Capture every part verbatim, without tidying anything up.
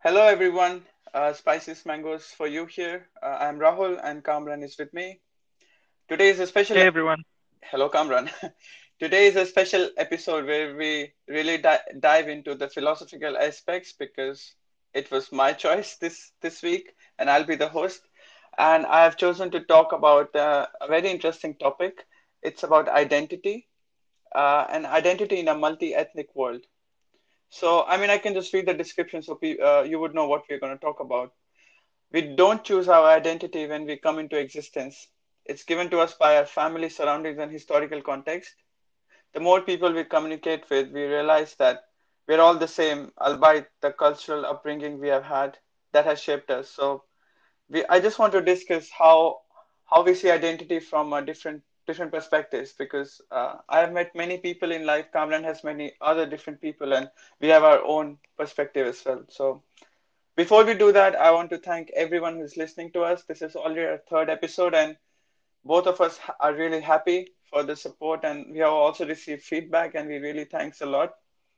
Hello, everyone. Uh, Spices Mangoes for you here. Uh, I'm Rahul, and Kamran is with me. Today is a special. Hey everyone. Hello, Kamran. Today is a special episode where we really di- dive into the philosophical aspects because it was my choice this this week, and I'll be the host. And I have chosen to talk about uh, a very interesting topic. It's about identity, uh, and identity in a multi-ethnic world. So, I mean, I can just read the description so pe- uh, you would know what we're going to talk about. We don't choose our identity when we come into existence. It's given to us by our family, surroundings, and historical context. The more people we communicate with, we realize that we're all the same, albeit the cultural upbringing we have had that has shaped us. So, we, I just want to discuss how how we see identity from a different different perspectives because uh, I have met many people in life. Kamran has many other different people, and we have our own perspective as well. So before we do that, I want to thank everyone who's listening to us. This is already our third episode, and both of us are really happy for the support, and we have also received feedback, and we really thanks a lot.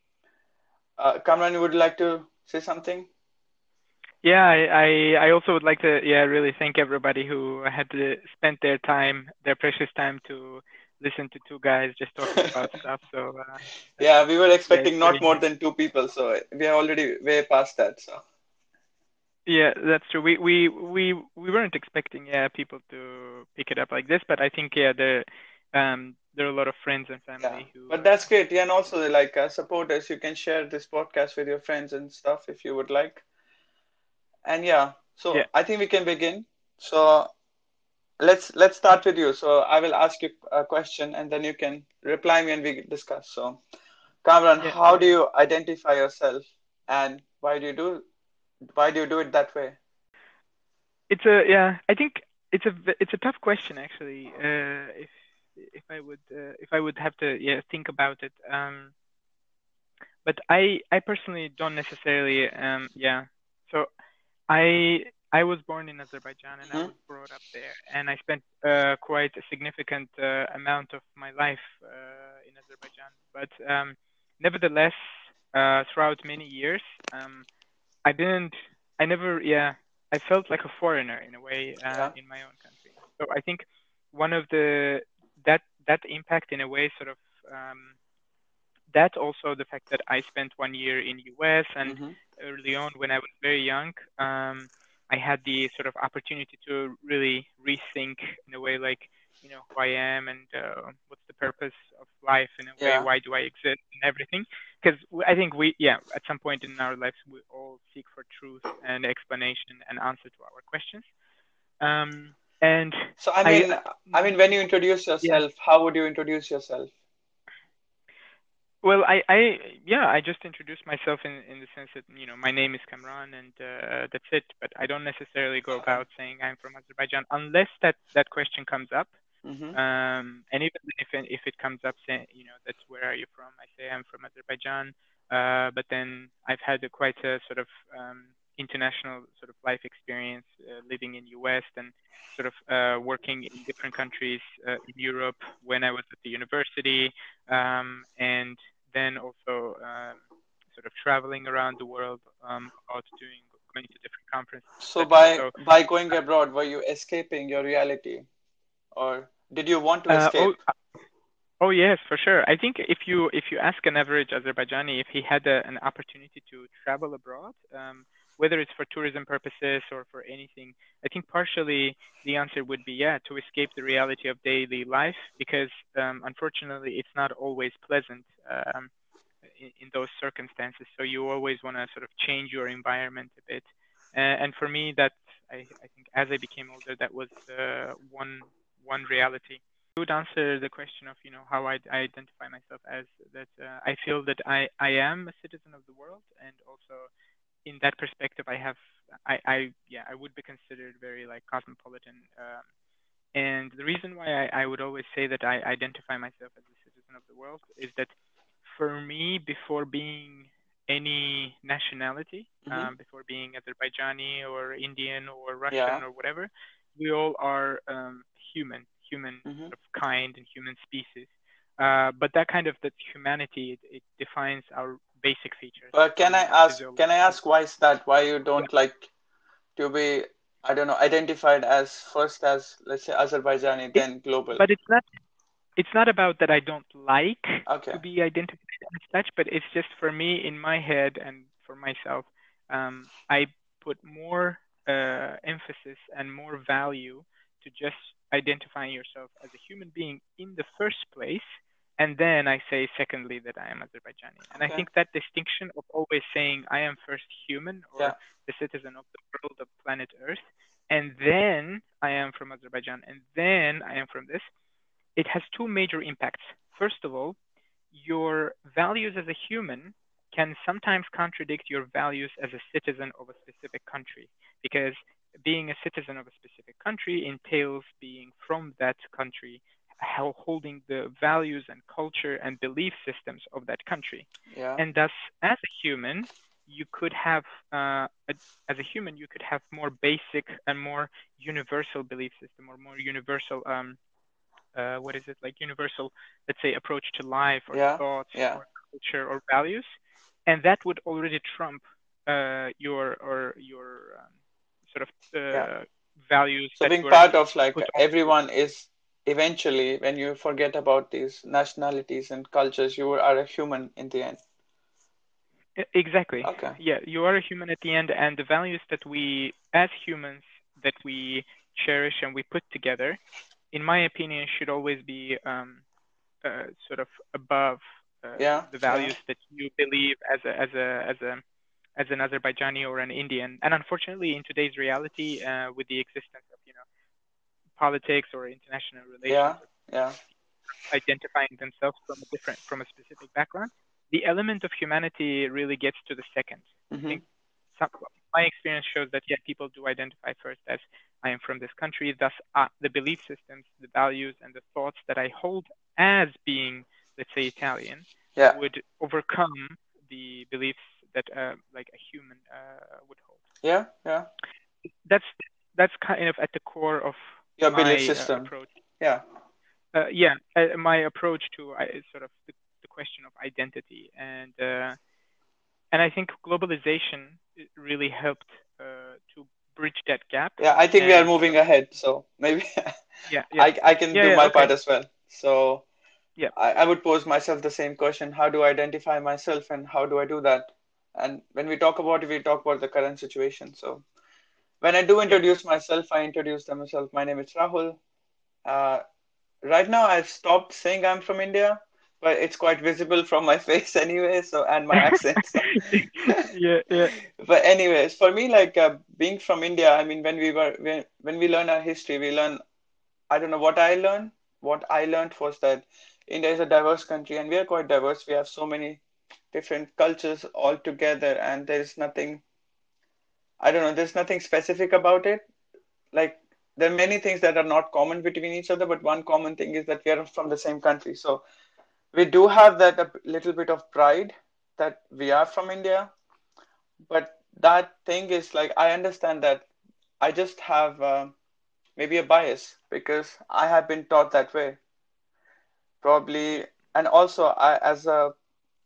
Uh, Kamran, you would like to say something? Yeah, I, I I also would like to yeah really thank everybody who had to spend their time, their precious time to listen to two guys just talking about stuff. So uh, uh, Yeah, we were yeah, it's expecting not very more nice. than two people, so we are already way past that. So Yeah, that's true. We we we we weren't expecting yeah people to pick it up like this, but I think yeah there um there are a lot of friends and yeah, family who but uh, that's great. Yeah, and also like uh, supporters, you can share this podcast with your friends and stuff if you would like. And yeah, yeah so I think we can begin. So let's let's start with you. So I will ask you a question, and then you can reply me, and we discuss. So, Kamran, yeah how do you identify yourself, and why do you do why do you do it that way? it's a yeah I think it's a v- it's a tough question actually. Uh, if if I would uh, if I would have to yeah think about it. Um, but I I personally don't necessarily um yeah. So I I was born in Azerbaijan and I Hmm. was brought up there, and I spent uh, quite a significant uh, amount of my life uh, in Azerbaijan. But um, nevertheless, uh, throughout many years, um, I didn't I never yeah I felt like a foreigner in a way uh, Yeah. in my own country. So I think one of the that that impact in a way sort of um, that also the fact that I spent one year in U S and Hmm. early on when I was very young, um, I had the sort of opportunity to really rethink in a way like, you know, who I am and uh, what's the purpose of life in a way, Yeah. why do I exist and everything. Because I think we, yeah, at some point in our lives, we all seek for truth and explanation and answer to our questions. Um, and So I I, mean, I mean, when you introduce yeah. yourself, how would you introduce yourself? Well, I, I, yeah, I just introduced myself in in the sense that you know my name is Kamran and uh, that's it. But I don't necessarily go Okay. about saying I'm from Azerbaijan unless that that question comes up. Hmm. Um, and even if it, if it comes up, saying you know that's where are you from? I say I'm from Azerbaijan. Uh, but then I've had a, quite a sort of um, international sort of life experience uh, living in U S and sort of uh, working in different countries uh, in Europe when I was at the university, um, and then also um, sort of traveling around the world um, about doing going to different conferences, So et cetera. by So, by going abroad, were you escaping your reality, or did you want to uh, oh, escape? oh yes, for sure. I think if you if you ask an average Azerbaijani if he had a, an opportunity to travel abroad, um, whether it's for tourism purposes or for anything, I think partially the answer would be yeah, to escape the reality of daily life because um, unfortunately it's not always pleasant um, in, in those circumstances. So you always want to sort of change your environment a bit. Uh, and for me, that I, I think as I became older, that was uh, one one reality would answer the question of you know how I, I identify myself as that uh, I feel that I, I am a citizen of the world and also in that perspective I have I, I yeah I would be considered very like cosmopolitan um, and the reason why I, I would always say that I identify myself as a citizen of the world is that for me before being any nationality Hmm. um, before being Azerbaijani or Indian or Russian Yeah. or whatever we all are um, human human Hmm. sort of kind and human species. Uh, but that kind of that humanity, it, it defines our basic features But can I from ask, can I physiology. ask why is that? Why you Yeah, don't like to be, I don't know, identified as first as, let's say, Azerbaijani, it, then global? but it's not it's not about that I don't like to Okay. be identified as such, but it's just for me in my head and for myself, um, I put more uh, emphasis and more value to just identifying yourself as a human being in the first place, and then I say secondly that I am Azerbaijani. And I Okay. think that distinction of always saying I am first human Yeah. or the citizen of the world of planet Earth, and then I am from Azerbaijan, and then I am from this, it has two major impacts. First of all, your values as a human can sometimes contradict your values as a citizen of a specific country, because being a citizen of a specific country entails being from that country, holding the values and culture and belief systems of that country. Yeah. And thus, as a human, you could have, uh, a, as a human, you could have more basic and more universal belief system or more universal um, uh, what is it like universal, let's say, approach to life or Yeah. thoughts Yeah. or culture or values, and that would already trump uh, your or your um, sort of Yeah. uh, values So that being were part of like put on you. everyone is eventually, when you forget about these nationalities and cultures, you are a human in the end. E- Exactly. Okay. Yeah, you are a human at the end, and the values that we, as humans, that we cherish and we put together, in my opinion, should always be um, uh, sort of above uh, Yeah. the Yeah. values that you believe as a as a as a as an Azerbaijani or an Indian. And unfortunately, in today's reality, uh, with the existence of you know politics or international relations Yeah. or Yeah. identifying themselves from a different from a specific background, the element of humanity really gets to the second. I Mm-hmm. think some, my experience shows that yeah, people do identify first as I am from this country. Thus, uh, the belief systems, the values, and the thoughts that I hold as being, let's say, Italian, Yeah. would overcome the beliefs that uh, like a human uh, would hold. Yeah. Yeah. That's that's kind of at the core of Your belief my uh, system. approach. Yeah. Uh, yeah, uh, my approach to uh, sort of the, the question of identity, and uh, and I think globalization really helped uh, to bridge that gap. Yeah. I think we are And moving ahead, so maybe yeah, yeah, I I can yeah, do yeah. my part Okay, as well. So yeah, I, I would pose myself the same question. How do I identify myself and how do I do that? And when we talk about it, we talk about the current situation. So when I do yeah. introduce myself, I introduce myself. My name is Rahul. Uh, right now, I've stopped saying I'm from India, but it's quite visible from my face anyway. So and my accent. So. Yeah, yeah, But anyways, for me, like uh, being from India, I mean, when we were when, when we learn our history, we learn. I don't know what I learned. What I learned was that India is a diverse country, and we are quite diverse. We have so many different cultures all together, and there is nothing. I don't know. There's nothing specific about it. Like there are many things that are not common between each other, but one common thing is that we are from the same country. So we do have that a little bit of pride that we are from India, but that thing is like I understand that I just have uh, maybe a bias because I have been taught that way, probably. And also, I as a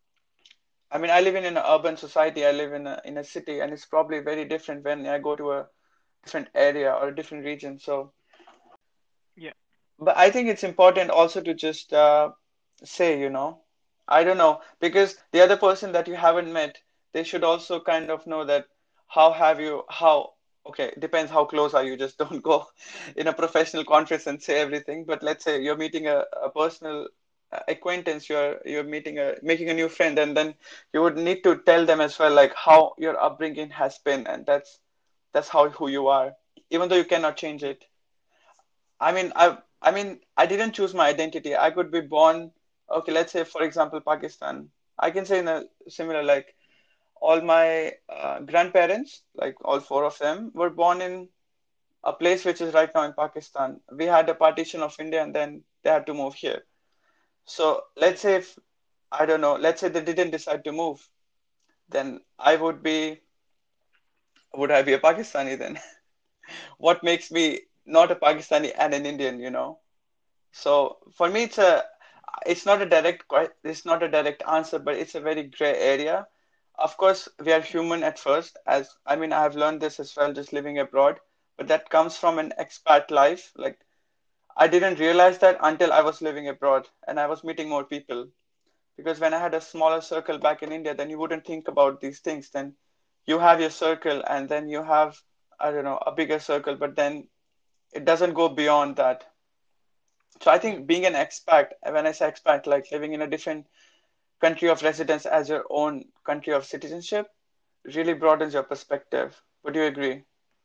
I mean, I live in an urban society. I live in a in a city, and it's probably very different when I go to a different area or a different region. So yeah, but I think it's important also to just uh, say, you know, I don't know, because the other person that you haven't met, they should also kind of know that how have you, how, okay, depends how close are you. Just don't go in a professional conference and say everything. But let's say you're meeting a, a personal uh, acquaintance, you're you're meeting a making a new friend, and then you would need to tell them as well, like how your upbringing has been, and that's that's how who you are, even though you cannot change it. I mean, I I mean, I didn't choose my identity. I could be born, okay, let's say for example, Pakistan. I can say in a similar like all my uh, grandparents, like all four of them, were born in a place which is right now in Pakistan. We had a partition of India, and then they had to move here. So let's say if I don't know, let's say they didn't decide to move, then I would be would I be a Pakistani then? What makes me not a Pakistani and an Indian, you know? So for me, it's a it's not a direct que- it's not a direct answer, but it's a very gray area. Of course, we are human at first, as I mean, I have learned this as well, just living abroad, but that comes from an expat life. Like, I didn't realize that until I was living abroad and I was meeting more people. Because when I had a smaller circle back in India, then you wouldn't think about these things. Then you have your circle, and then you have, I don't know, a bigger circle, but then it doesn't go beyond that. So I Yeah. think being an expat, when I say expat, like living in a different country of residence as your own country of citizenship, really broadens your perspective. Would you agree?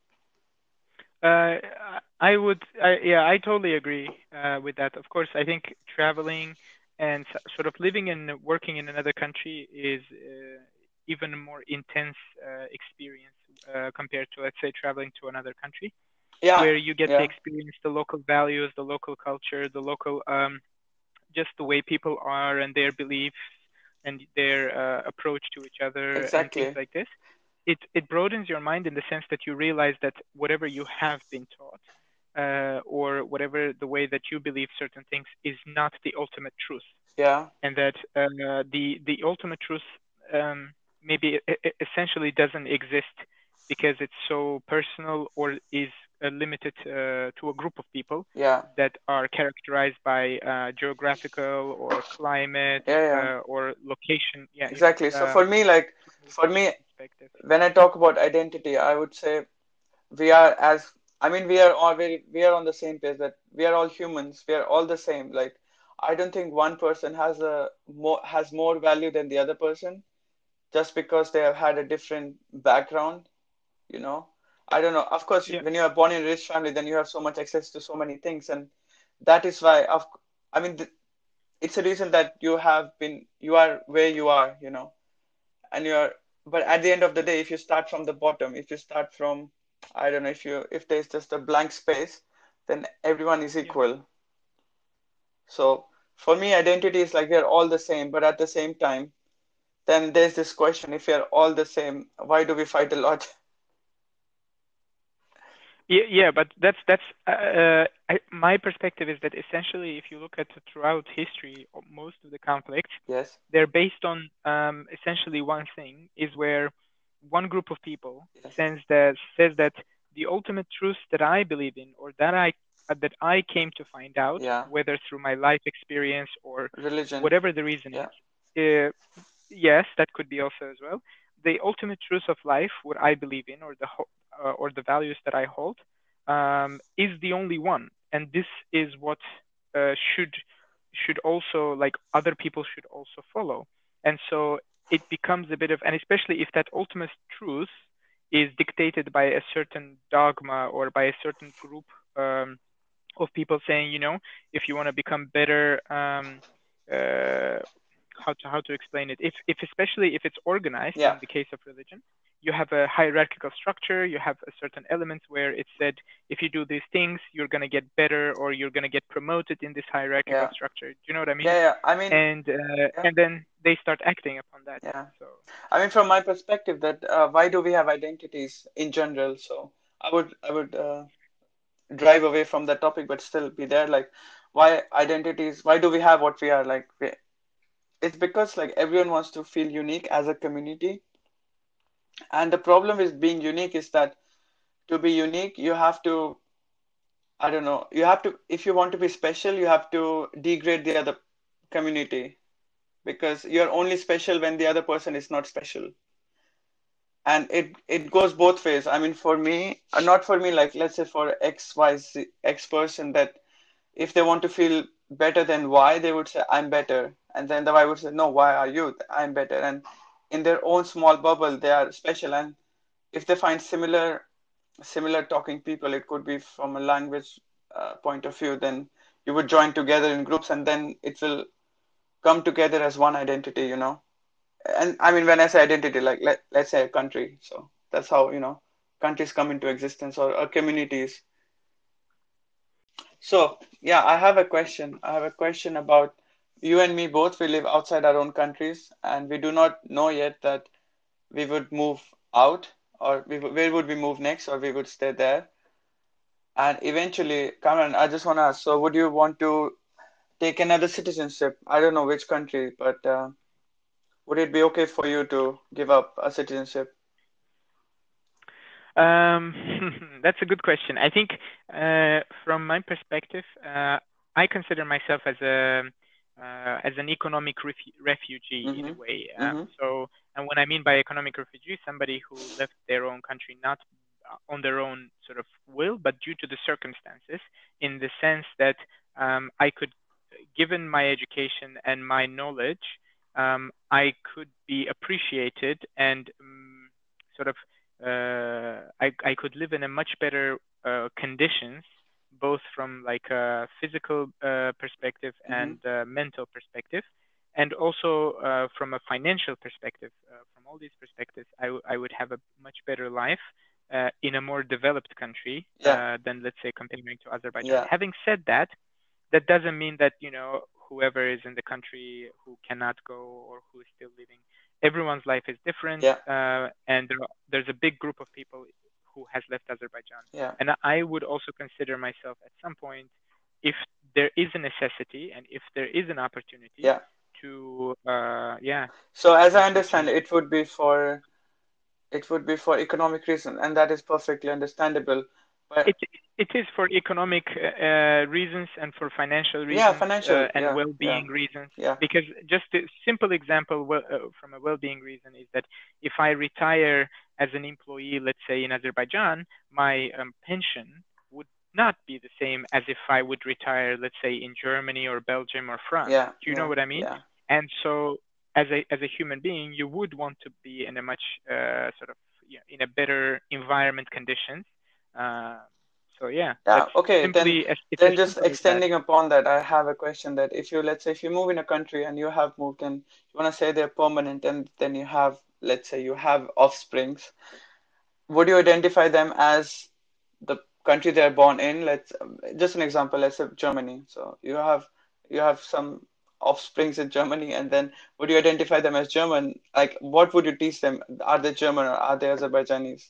Uh, I would, I, yeah, I totally agree uh, with that. Of course, I think traveling and s- sort of living and working in another country is uh, even a more intense uh, experience uh, compared to, let's say, traveling to another country, Yeah, where you get to yeah, experience the local values, the local culture, the local um, just the way people are and their beliefs and their uh, approach to each other and things exactly. like this. It it broadens your mind in the sense that you realize that whatever you have been taught, uh, or whatever the way that you believe certain things is not the ultimate truth, Yeah, and that uh, the the ultimate truth um, maybe e- e- essentially doesn't exist because it's so personal or is uh, limited uh, to a group of people yeah, that are characterized by uh, geographical or climate yeah, yeah, uh, or location. Yeah, you know, exactly. So um, for me, like, from a for me, location perspective. when I talk about identity, I would say we are as I mean we are all very we are on the same page that we are all humans. We are all the same. Like, I don't think one person has a more has more value than the other person just because they have had a different background. You know, I don't know. Of course, Yeah, when you are born in a rich family, then you have so much access to so many things, and that is why. Of I mean, th- it's a reason that you have been you are where you are. You know, and you're but at the end of the day, if you start from the bottom, if you start from, I don't know, if you if there's just a blank space, then everyone is yeah. equal. So for me, identity is like we're all the same, but at the same time, then there's this question: if we're all the same, why do we fight a lot? Yeah, yeah, but that's that's uh, uh, I, my perspective is that essentially, if you look at throughout history, o- most of the conflicts Yes, they're based on um, essentially one thing is where one group of people yes, says that says that the ultimate truth that I believe in or that I uh, that I came to find out, yeah, whether through my life experience or religion, whatever the reason yeah, is, uh, yes, that could be also as well. The ultimate truth of life, what I believe in, or the ho- uh, or the values that I hold, um, is the only one, and this is what uh, should should also like other people should also follow. And so it becomes a bit of, and especially if that ultimate truth is dictated by a certain dogma or by a certain group um, of people saying, you know, if you want to become better, um, uh, how to how to explain it? If if especially if it's organized yeah, in the case of religion, you have a hierarchical structure. You have a certain elements where it said if you do these things, you're gonna get better or you're gonna get promoted in this hierarchical yeah, structure. Do you know what I mean? yeah, yeah. I mean, And uh, yeah, and then they start acting upon that. yeah. So I mean, from my perspective, that uh, why do we have identities in general? So I would, I would uh, drive away from the topic but still be there, like, why identities, why do we have what we are, like we, it's because like everyone wants to feel unique as a community, and the problem with being unique is that to be unique you have to, I don't know, you have to, if you want to be special you have to degrade the other community, because you're only special when the other person is not special. And it it goes both ways. I mean, for me, uh, not for me, like let's say for x y z x person, that if they want to feel better than Y, they would say, I'm better. And then the Y would say, no, why are you? I'm better. And in their own small bubble, they are special. And if they find similar, similar talking people, it could be from a language uh, point of view, then you would join together in groups and then it will come together as one identity, you know. And I mean, when I say identity, like let, let's say a country. So that's how, you know, countries come into existence, or, or communities. So, yeah, I have a question. I have a question about you and me both. We live outside our own countries, and we do not know yet that we would move out, or we, would- where would we move next, or we would stay there. And eventually, Cameron, I just want to ask, so would you want to take another citizenship, I don't know which country, but uh, would it be okay for you to give up a citizenship? Um, that's a good question. I think, uh, from my perspective, uh, I consider myself as a uh, as an economic refu- refugee in Mm-hmm. a way. Um, Mm-hmm. so, and what I mean by economic refugee, somebody who left their own country not uh, on their own sort of will, but due to the circumstances, in the sense that um, I could, given my education and my knowledge, um, I could be appreciated and um, sort of uh, I I could live in a much better uh, conditions, both from like a physical uh, perspective Mm-hmm. and uh, mental perspective, and also uh, from a financial perspective. Uh, from all these perspectives, I, w- I would have a much better life uh, in a more developed country Yeah. uh, than, let's say, comparing to Azerbaijan. Yeah. Having said that, that doesn't mean that, you know, whoever is in the country who cannot go or who is still living, everyone's life is different, Yeah. uh, and there, there's a big group of people who has left Azerbaijan. Yeah. And I would also consider myself at some point, if there is a necessity and if there is an opportunity Yeah. to, uh, yeah, to So as I potentially understand, change. it would be for it would be for economic reason, and that is perfectly understandable. It But it is for economic uh, reasons and for financial yeah, reasons financial. uh, and Yeah. Yeah. well-being reasons. Yeah. Because just a simple example well, uh, from a well-being reason is that if I retire as an employee, let's say in Azerbaijan, my um, pension would not be the same as if I would retire, let's say in Germany or Belgium or France. Yeah. Do you know Yeah. what I mean? Yeah. And so, as a as a human being, you would want to be in a much uh, sort of, you know, in a better environment conditions. Uh, so yeah, Yeah, that's okay. Then simply as it's as then just simple as that. extending upon that, I have a question that if you, let's say, if you move in a country and you have moved and you want to say they're permanent, and then you have, let's say, you have offsprings, would you identify them as the country they're born in? Let's just an example, let's say Germany. So you have you have some offsprings in Germany, and then would you identify them as German? Like, what would you teach them? Are they German or are they Azerbaijanis?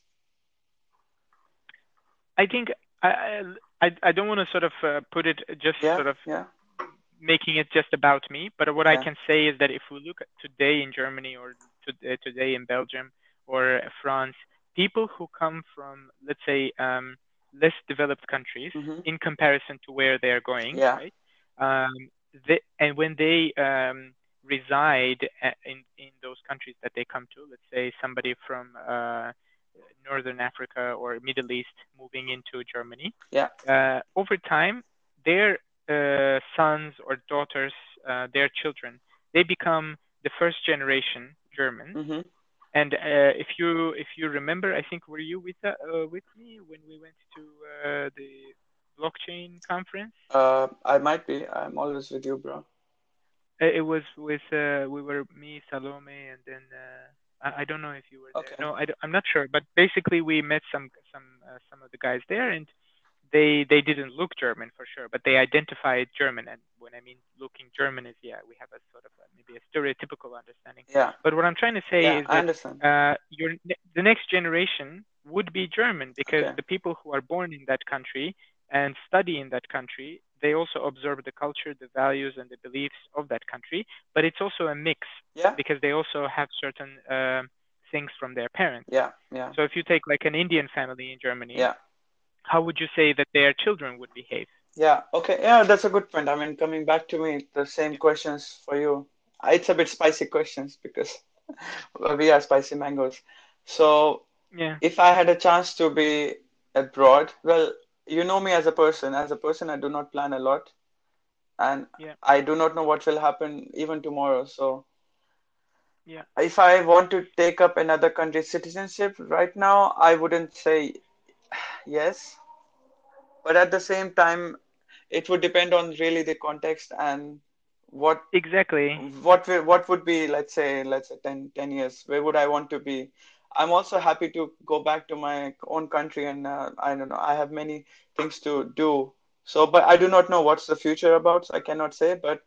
I think I I I don't want to sort of uh, put it just Yeah, sort of yeah, making it just about me, but what I yeah. can say is that if we look at today in Germany or to, uh, today in Belgium or France, people who come from, let's say, um, less developed countries Mm-hmm. in comparison to where they are going, Yeah, right? Um, they, and when they um, reside a- in in those countries that they come to, let's say somebody from uh, Northern Africa or Middle East moving into Germany, yeah. uh, over time, their uh, sons or daughters, uh, their children, they become the first generation Germans. Mm-hmm. And uh, if you if you remember, I think were you with uh, uh, with me when we went to uh, the blockchain conference? Uh, I might be. I'm always with you, bro. Uh, It was with uh, we were me, Salome, and then uh, I, I don't know if you were there. Okay. No, I, am not sure. But basically, we met some some uh, some of the guys there, and they they didn't look German for sure, but they identified German. And when I mean looking German is, yeah, we have a sort of a, maybe a stereotypical understanding. Yeah. But what I'm trying to say Yeah, is I that understand. uh, your the next generation would be German because Okay. the people who are born in that country and study in that country, they also observe the culture, the values, and the beliefs of that country. But it's also a mix Yeah. because they also have certain uh, things from their parents. Yeah. Yeah. So if you take like an Indian family in Germany, Yeah. how would you say that their children would behave? Yeah. Okay. Yeah, that's a good point. I mean, coming back to me, the same Yeah. questions for you. Uh, It's a bit spicy questions because well, we are spicy mangoes. So Yeah. if I had a chance to be abroad, well, you know me as a person. As a person, I do not plan a lot, and Yeah. I do not know what will happen even tomorrow. So Yeah. if I want to take up another country's citizenship right now, I wouldn't say yes. But at the same time, it would depend on really the context and what Exactly. what will, what would be, let's say let's say ten ten years, where would I want to be. I'm also happy to go back to my own country, and uh, I don't know, I have many things to do. So but I do not know what's the future about, so I cannot say. But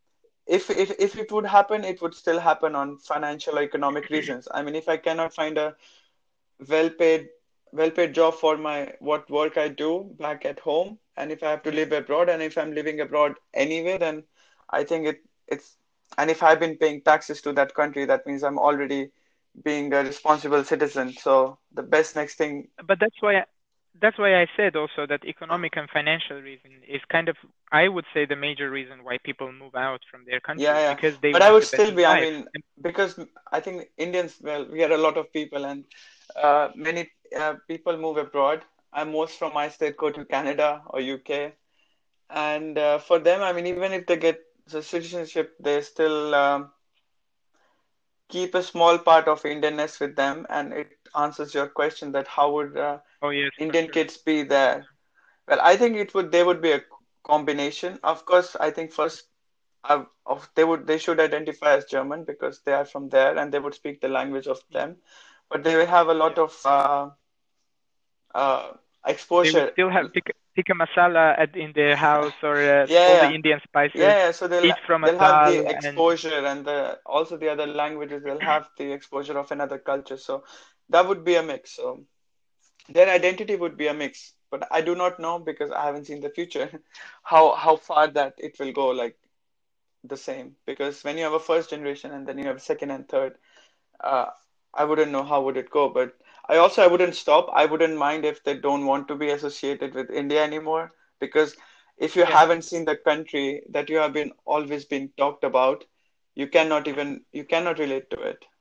if if, if it would happen, it would still happen on financial or economic reasons. I mean, if I cannot find a well paid well paid job for my what work I do back at home, and if I have to Mm. live abroad, and if I'm living abroad anyway, then I think it it's and if I've been paying taxes to that country, that means I'm already being a responsible citizen. So the best next thing, But that's why that's why I said also that economic and financial reason is kind of, I would say, the major reason why people move out from their yeah, countries, yeah. because they But I want would a still better be, I life. mean, And because I think Indians, well, we are a lot of people, and uh, many uh, people move abroad. And most from my state go to Canada or U K. And uh, for them, I mean, even if they get the citizenship, they still um, keep a small part of Indianness with them. And it answers your question that how would uh, oh yes, for Indian sure. kids be there? Well, I think it would, they would be a combination. Of course, I think first uh, of they would they should identify as German because they are from there and they would speak the language of Yeah, them, but they will have a lot yeah. of uh, uh, They would exposure. still have tikka, tikka masala at in their house, or uh, all the Yeah, Indian spices, yeah, yeah. So they'll eat from a they'll have dal, the and exposure and the also the other languages. They'll have the exposure of another culture. So that would be a mix. So their identity would be a mix. But I do not know because I haven't seen the future how how far that it will go. Like the same because when you have a first generation and then you have a second and third, uh, I wouldn't know how would it go, but I also I wouldn't stop. I wouldn't mind if they don't want to be associated with India anymore because if you yeah. haven't seen the country that you have been always been talked about, you cannot even you cannot relate to it.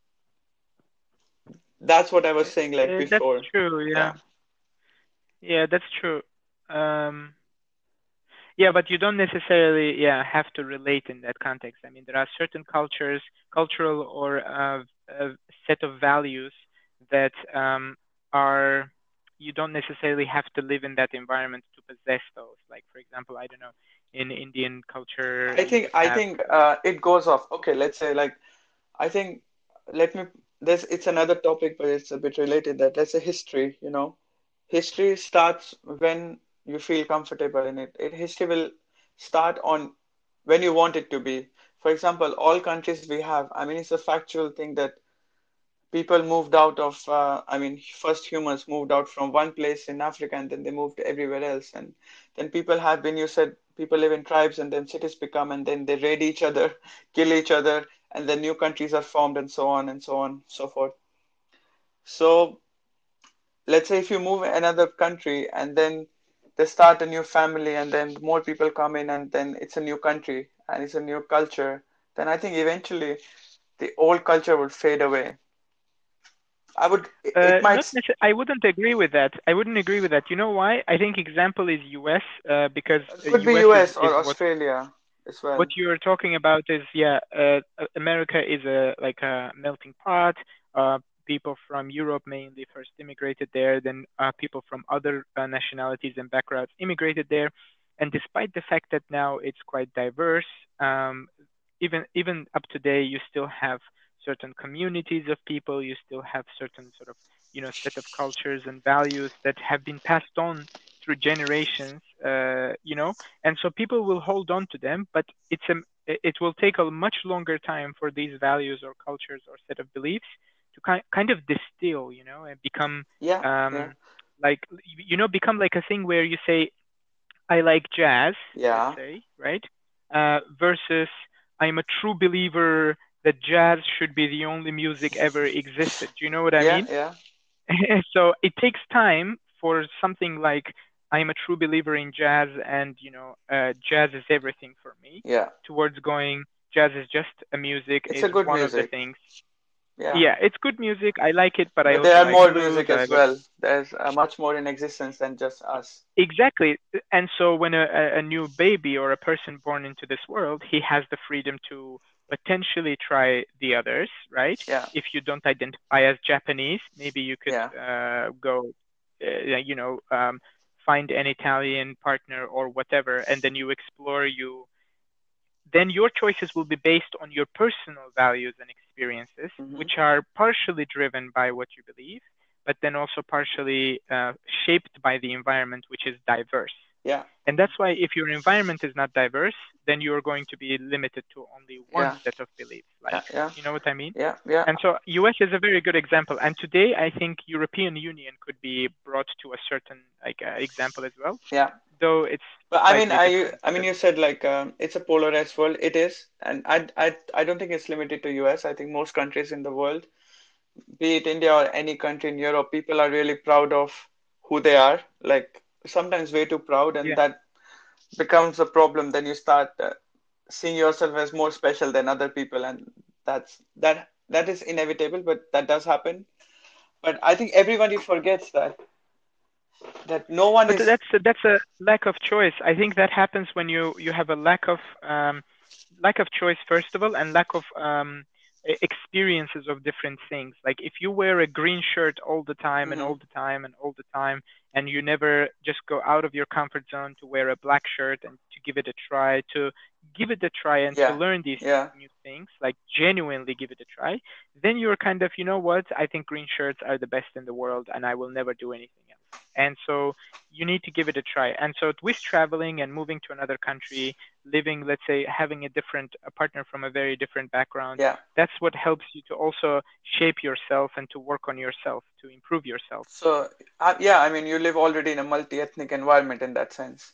That's what I was saying like Uh, that's before. true. Yeah, Yeah. yeah, that's true. Um, Yeah, but you don't necessarily, yeah, have to relate in that context. I mean, there are certain cultures, cultural or uh, a set of values that um, are, you don't necessarily have to live in that environment to possess those. Like, for example, I don't know, in Indian culture, I you think would I have, think uh, uh, it goes off. Okay, let's say like I think let me this it's another topic, but it's a bit related that let's say history, you know. History starts when you feel comfortable in it. It history will start on when you want it to be. For example, all countries we have, I mean, it's a factual thing that people moved out of, uh, I mean, first humans moved out from one place in Africa and then they moved everywhere else. And then people have been, you said, people live in tribes and then cities become, and then they raid each other, kill each other, and then new countries are formed and so on and so on, so forth. So let's say if you move another country and then they start a new family and then more people come in and then it's a new country and it's a new culture, then I think eventually the old culture would fade away. I would, uh, it not might, necess- I wouldn't agree with that. I wouldn't agree with that. You know why? I think example is U S, uh, because it uh, could be U S is, U S is or what Australia as what well. you're talking about is, yeah, uh, uh, America is a like a melting pot. Uh, people from Europe mainly first immigrated there, then uh, people from other uh, nationalities and backgrounds immigrated there. And despite the fact that now it's quite diverse, um, even even up to today, you still have certain communities of people. You still have certain sort of, you know, set of cultures and values that have been passed on through generations. Uh, you know, and so people will hold on to them, but it's a it will take a much longer time for these values or cultures or set of beliefs to kind kind of distill, you know, and become Yeah, yeah, um like, you know, become like a thing where you say, I like jazz, let's yeah, say, right? Uh, versus I'm a true believer that jazz should be the only music ever existed. Do you know what I yeah, mean? yeah, So it takes time for something like I'm a true believer in jazz, and you know, uh, jazz is everything for me, yeah. towards going, jazz is just a music, It's is a good one of the music. things. Yeah. Yeah, it's good music. I like it, but I But there also are like more blues. music I as love. well. There's uh, much more in existence than just us. Exactly. And so when a, a a new baby or a person born into this world, he has the freedom to potentially try the others, right? Yeah, If you don't identify as Japanese, maybe you could yeah. uh, go, uh, you know, um, find an Italian partner or whatever, and then you explore, you then your choices will be based on your personal values and experiences, Hmm. which are partially driven by what you believe, but then also partially uh, shaped by the environment, which is diverse. Yeah. And that's why if your environment is not diverse, then you're going to be limited to only one Yeah. set of beliefs. Like, Yeah. Yeah. you know what I mean? Yeah. Yeah. And so U S is a very good example. And today I think European Union could be brought to a certain like uh, example as well, Yeah. though it's But I mean, slightly I different. I mean, But you said like um, it's a polarized world. It is, and I I I don't think it's limited to U S. I think most countries in the world, be it India or any country in Europe, people are really proud of who they are. Like sometimes way too proud, and yeah, that becomes a problem. Then you start uh, seeing yourself as more special than other people, and that's that that is inevitable, but that does happen. But I think everybody forgets that that no one but is. that's a, that's a lack of choice. I think that happens when you you have a lack of um, lack of choice first of all, and lack of um, e- experiences of different things. Like if you wear a green shirt all the time and all Mhm. the time and all the time, and you never just go out of your comfort zone to wear a black shirt and to give it a try, to give it a try and to Yeah, learn these yeah. new things, like genuinely give it a try, then you're kind of, you know what, I think green shirts are the best in the world and I will never do anything else. And so you need to give it a try. And so with traveling and moving to another country, living, let's say, having a different a partner from a very different background, Yeah. that's what helps you to also shape yourself and to work on yourself, to improve yourself. So, uh, yeah, I mean, you live already in a multi-ethnic environment in that sense.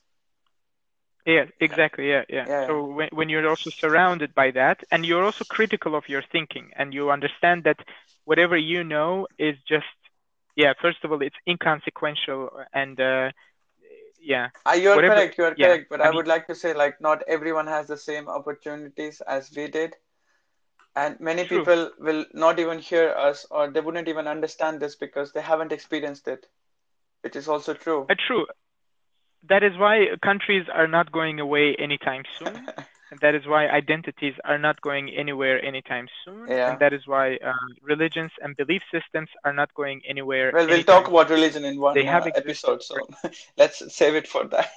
Yeah, Yeah, exactly. Yeah, yeah. yeah, yeah. So when when you're also surrounded by that, and you're also critical of your thinking, and you understand that whatever you know is just, yeah, first of all, it's inconsequential, and uh, yeah, Uh, you're whatever, correct, you're yeah. correct. But I I mean, would like to say, like, not everyone has the same opportunities as we did. And many true, people will not even hear us or they wouldn't even understand this because they haven't experienced it, which is also true. uh, true. That is why countries are not going away anytime soon. And that is why identities are not going anywhere anytime soon. And Yeah. that is why uh, religions and belief systems are not going anywhere Well, we'll talk anytime about soon. religion in They one have uh, existed episode, for, so let's save it for that.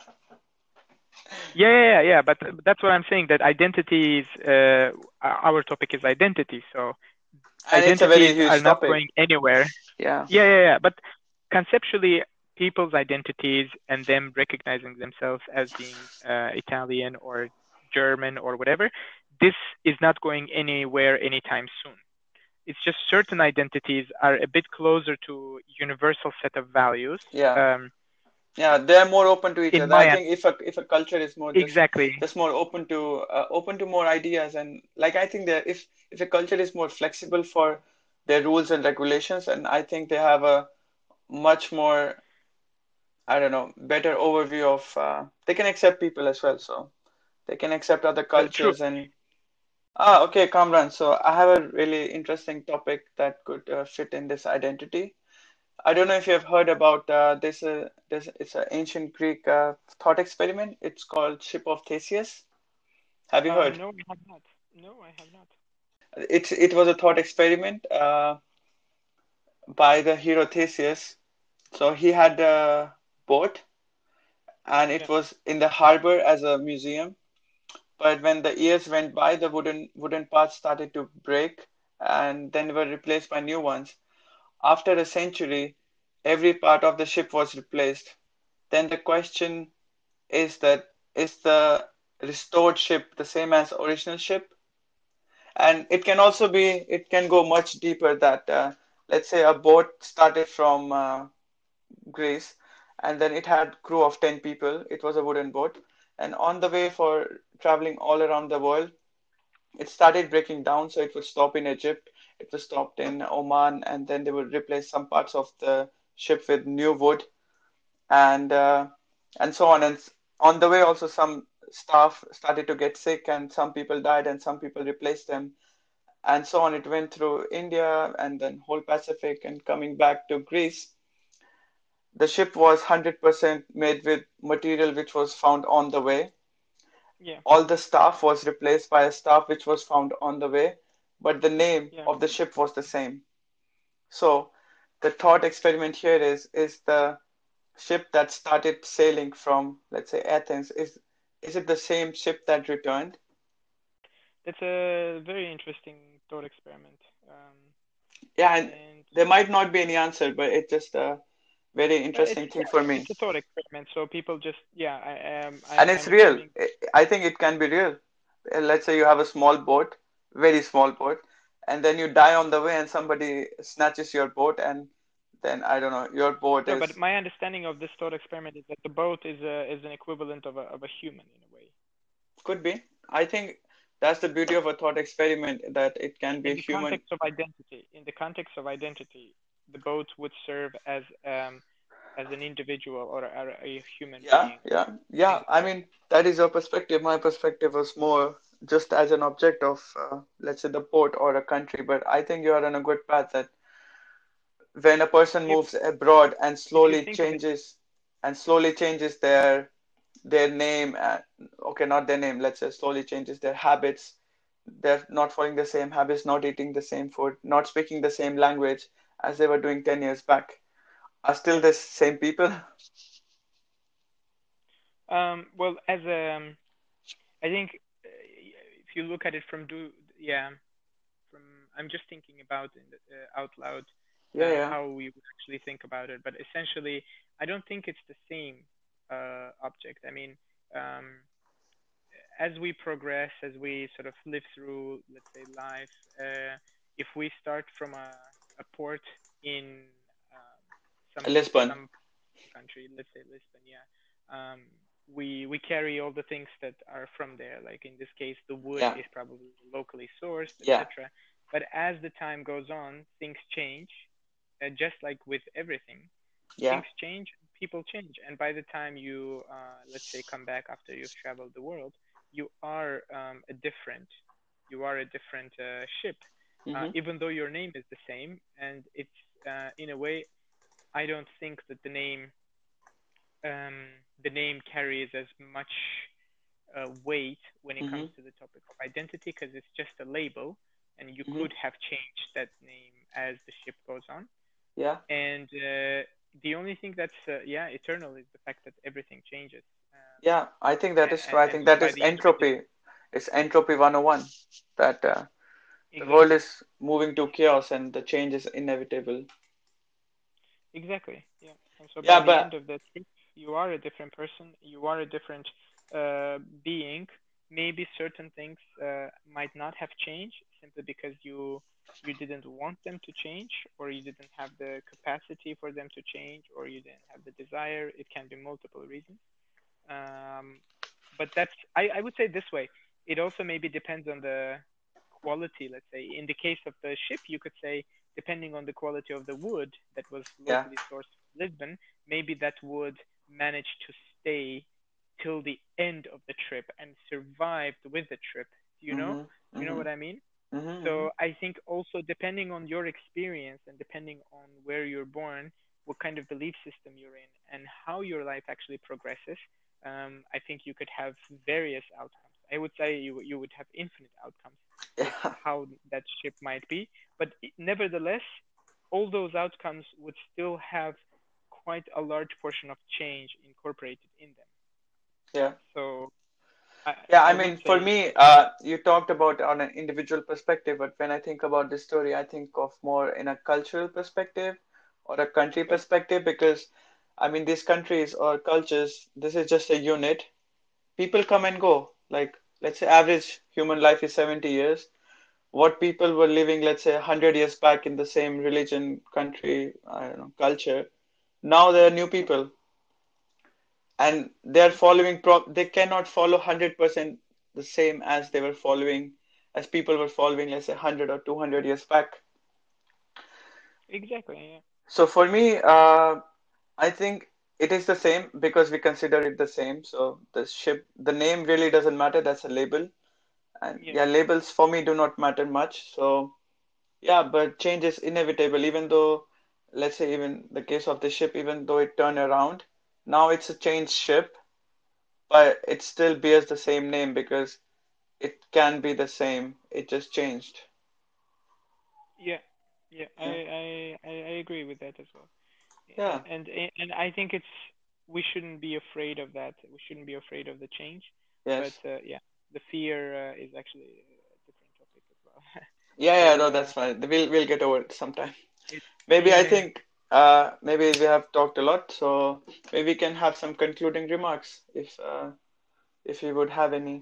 yeah, yeah, yeah, yeah. But that's what I'm saying, that identities, uh, our topic is identity. So And it's a very identities are huge not topic. going anywhere. Yeah. Yeah, yeah, yeah. But conceptually, people's identities and them recognizing themselves as being uh, Italian or German or whatever, this is not going anywhere anytime soon. It's just certain identities are a bit closer to universal set of values. Yeah. Um, Yeah, they're more open to each in other. I my think if a if a culture is more just exactly, just more open to uh, open to more ideas and like I think that if if a culture is more flexible for their rules and regulations, and I think they have a much more I don't know better overview of uh, they can accept people as well, so they can accept other uh, true. cultures and ah okay, Kamran. So I have a really interesting topic that could uh, fit in this identity. I don't know if you have heard about uh, this. Uh, this it's an ancient Greek uh, thought experiment. It's called Ship of Theseus. Have you Uh, heard? no, I have not. No, I have not. It's it was a thought experiment uh, by the hero Theseus. So he had a boat, and it Yeah, was in the harbor as a museum. But when the years went by, the wooden wooden parts started to break, and then were replaced by new ones. After a century, every part of the ship was replaced. Then the question is that is the restored ship the same as original ship? And it can also be it can go much deeper that uh, let's say a boat started from uh, Greece and then it had crew of ten people. It was a wooden boat, and on the way for traveling all around the world it started breaking down, so it would stop in Egypt, it was stopped in Oman, and then they would replace some parts of the ship with new wood and uh, and so on. And on the way, also some staff started to get sick, and some people died, and some people replaced them, and so on. It went through India and then whole Pacific, and coming back to Greece, the ship was one hundred percent made with material which was found on the way. yeah, All the staff was replaced by a staff which was found on the way, but the name yeah. of the ship was the same. So the thought experiment here is is the ship that started sailing from, let's say, Athens, is is it the same ship that returned? It's a very interesting thought experiment. Um, Yeah, and and there might not be any answer, but it just uh, Very But it's interesting thing yeah, for it's me. a thought experiment. So people just yeah, I um I And it's I'm real. assuming. I I think it can be real. Uh, Let's say you have a small boat, very small boat, and then you die on the way, and somebody snatches your boat, and then I don't know, your boat No, but is my understanding of this thought experiment is that the boat is a is an equivalent of a of a human in a way. could be. I think that's the beauty of a thought experiment that it can be a In the human. context of identity, in the context of identity, the boat would serve as um as an individual or a, a human Yeah, being yeah, in yeah. the I story. mean, that is your perspective. My perspective was more just as an object of, uh, let's say, the port or a country. But I think you are on a good path that when a person If moves abroad and if you slowly think of it, changes and slowly changes their their name, and okay, not their name, let's say slowly changes their habits. They're not following the same habits, not eating the same food, not speaking the same language as they were doing ten years back. Are still yeah. the same people? Um, well, as um, I think uh, if you look at it from do yeah from I'm just thinking about in the, uh, out loud Yeah, uh, yeah, how we would actually think about it, but essentially I don't think it's the same uh, object. I mean, um, as we progress, as we sort of live through, let's say, life, uh, if we start from a, a port in um, some Lisbon. some country, let's say Lisbon, yeah, um, we we carry all the things that are from there. Like in this case, the wood Yeah, is probably locally sourced, yeah, et cetera. But as the time goes on, things change, uh, just like with everything, yeah. things change, people change, and by the time you, uh, let's say, come back after you've traveled the world, you are um, a different, you are a different uh, ship, uh, Mm-hmm, even though your name is the same, and it's uh, in a way, I don't think that the name, um, the name carries as much uh, weight when it mm-hmm, comes to the topic of identity because it's just a label, and you mm-hmm. could have changed that name as the ship goes on. Yeah, And uh, the only thing that's uh, yeah eternal is the fact that everything changes. Um, yeah. I think that is true. and, I and think so that by is the end of it, entropy. It's entropy one oh one. That uh, the world exactly, is moving to chaos and the change is inevitable. exactly, yeah. And so by Yeah, the end but of the trip, you are a different person. You are a different uh, being. Maybe certain things uh, might not have changed simply because you you didn't want them to change, or you didn't have the capacity for them to change, or you didn't have the desire. It can be multiple reasons. Um, but that's I, I would say this way. It also maybe depends on the quality. Let's say in the case of the ship, you could say depending on the quality of the wood that was yeah. locally sourced from Lisbon, maybe that wood managed to stay till the end of the trip and survived with the trip. Do you know? Mm-hmm, Do you know mm-hmm, what I mean? mm-hmm, mm-hmm. So I think also depending on your experience and depending on where you're born, what kind of belief system you're in, and how your life actually progresses, um, I think you could have various outcomes. I would say you you would have infinite outcomes with Yeah, how that ship might be, but nevertheless, all those outcomes would still have quite a large portion of change incorporated in them. yeah. So I Yeah, I I would mean, for say me, uh, you talked about on an individual perspective, but when I think about this story, I think of more in a cultural perspective or a country okay, perspective because, I mean, these countries or cultures, this is just a unit. People come and go. Like, let's say average human life is seventy years. What people were living, let's say, one hundred years back in the same religion, country, I don't know, culture, now there are new people and they're okay, following pro they cannot follow one hundred percent the same as they were following as people were following let's say one hundred or two hundred years back. exactly, yeah, So for me, uh, I think it is the same because we consider it the same. So the ship, the name really doesn't matter. That's a label. And yeah, yeah, labels for me do not matter much. So yeah, but change is inevitable, even though, let's say, even the case of the ship, even though it turned around, now it's a changed ship, but it still bears the same name because it can be the same. It just changed. yeah, yeah. I Yeah. I I I agree with that as well. Yeah. and and I think it's we shouldn't be afraid of that. We shouldn't be afraid of the change. But Yes. uh, yeah, the fear uh, is actually a different topic as well, Yeah, yeah, because no, uh, that's fine. We'll we'll get over it sometime. it Maybe I yeah think Uh, maybe we have talked a lot, so maybe we can have some concluding remarks if uh, if you would have any.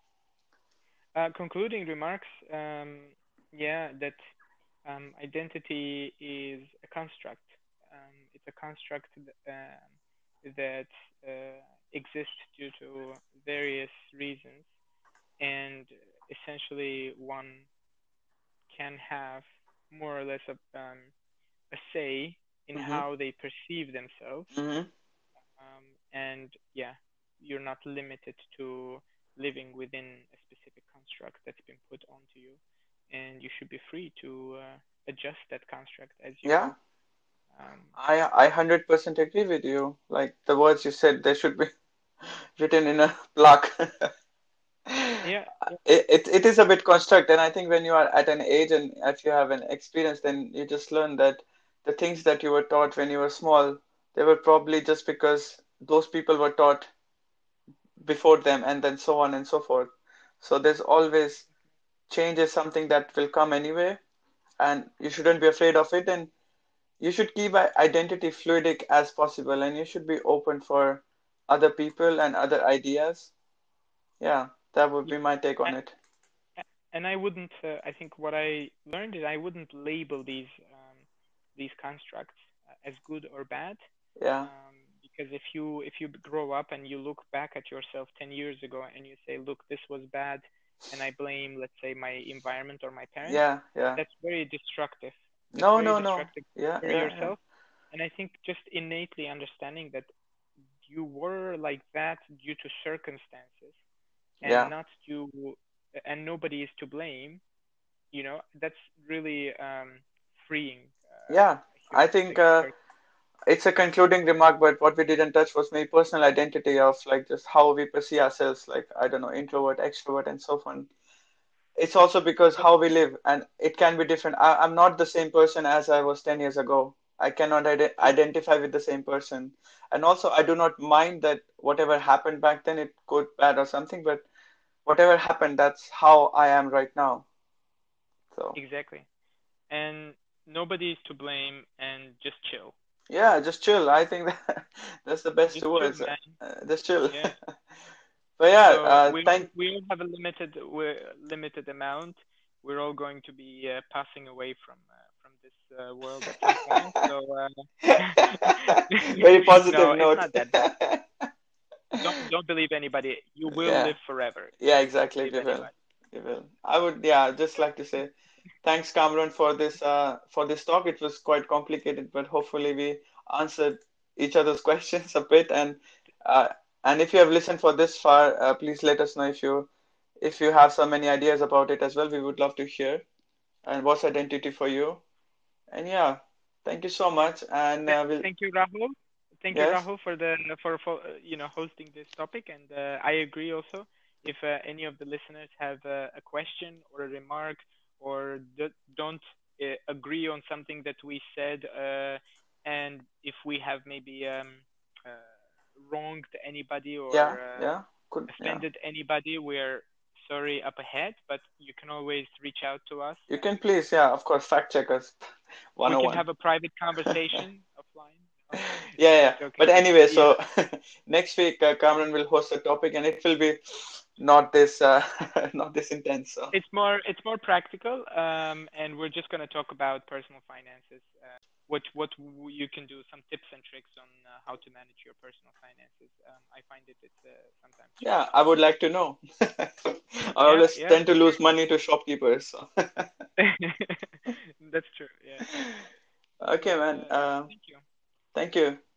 Uh, concluding remarks, um, yeah, that um, identity is a construct. Um, it's a construct th- um, that uh, exists due to various reasons, and essentially one can have more or less a, um, a say in Mm-hmm. how they perceive themselves. Mm-hmm. Um, and yeah, you're not limited to living within a specific construct that's been put onto you, and you should be free to uh, adjust that construct as you Yeah, go. Um, I I one hundred percent agree with you. Like the words you said, they should be written in a plaque. yeah, yeah, It, it it is a bit construct, and I think when you are at an age and if you have an experience, then you just learn that the things that you were taught when you were small, they were probably just because those people were taught before them, and then so on and so forth. So there's always change is something that will come anyway, and you shouldn't be afraid of it, and you should keep identity fluidic as possible, and you should be open for other people and other ideas. Yeah, that would yeah. be my take on A- it. a- And I wouldn't. Uh, I think what I learned is I wouldn't label these um, these constructs uh, as good or bad. Yeah, Um, because if you if you grow up and you look back at yourself ten years ago and you say, look, this was bad, and I blame, let's say, my environment or my parents, yeah, yeah. that's very destructive. That's No, very no, no. destructive Yeah, for yeah, yeah. yourself. And I think just innately understanding that you were like that due to circumstances and Yeah, not due, and nobody is to blame, you know, that's really um, freeing. Uh, yeah. a I human, think a human uh, person. it's a concluding remark, but what we didn't touch was maybe personal identity of like just how we perceive ourselves, like I don't know, introvert, extrovert, and so on. It's also because how we live, and it can be different. I, I'm not the same person as I was ten years ago. I cannot ide- identify with the same person. And also, I do not mind that whatever happened back then, it good, bad, or something, but whatever happened, that's how I am right now. So, Exactly. And nobody is to blame and just chill. yeah, just chill. I think that that's the best Just chill, words. Uh, man. just chill. Yeah. But yeah, So uh, we thank, we all have a limited we limited amount. We're all going to be uh, passing away from uh, from this uh, world at some point. So uh, very positive no, it's note. not that bad. Don't don't believe anybody. You will Yeah. live forever. Yeah, Don't exactly. believe We will. anybody. We will. I would, yeah, just like to say thanks, Cameron, for this uh for this talk. It was quite complicated, but hopefully we answered each other's questions a bit. And uh, and if you have listened for this far, uh, please let us know if you if you have so many ideas about it as well. We would love to hear. And what's identity for you? And yeah, thank you so much. And Th- uh, we'll Thank you, Rahul. Thank you, yes, Rahul, for the for, for uh, you know hosting this topic. And uh, I agree also. If uh, any of the listeners have uh, a question or a remark, or d- don't uh, agree on something that we said, uh, and if we have maybe um, uh, wronged anybody yeah, or uh, yeah, could yeah. offended anybody, we're sorry up ahead. But you can always reach out to us, You can and please, yeah, of course, fact check us we can one oh one. have a private conversation offline. No? Yeah, yeah. Joking, But but anyway, yeah, so next week uh, Cameron will host a topic, and it will be not this, uh, not this intense. So it's more it's more practical, um, and we're just going to talk about personal finances. Uh, what what w- you can do, some tips and tricks on uh, how to manage your personal finances. Um, I find it it's uh, sometimes yeah, I challenging. would like to know. I Yeah, always yeah, tend to lose money to shopkeepers. So that's true. Yeah. So okay, man. uh, Uh, thank you. thank you.